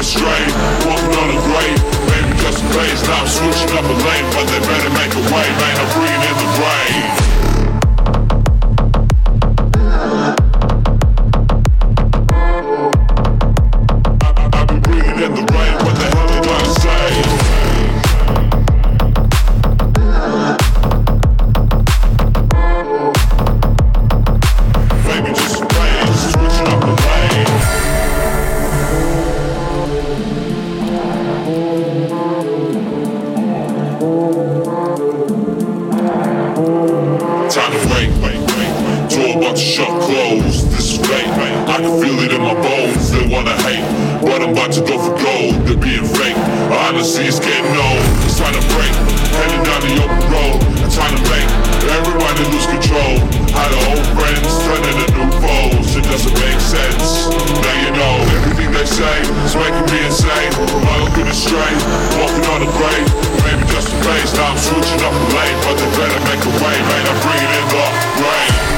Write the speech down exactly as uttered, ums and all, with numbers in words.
astray, walking on a grave, maybe just a phase. Now I'm switching up a lane, but they better make a way, man. I'm bringing in the rain. I've been bringing in the rain. What the hell they gonna say? Maybe just a phase, switching up the lane. Time to wait, wait, wait. Door about to shut close. This is fate, man. I can feel it in my bones. They wanna hate, but I'm about to go for gold. They're being fake. Honestly, it's getting old. It's time to break. Heading down the open road. It's time to make everybody lose control. How the old friends turn into new foes. It doesn't make sense. Now you know everything they say is making me insane. I'm looking astray, walking on a grave. Maybe just a phase. Now I'm switching up the lane, but they better make a way, man. I'm bringing in the rain.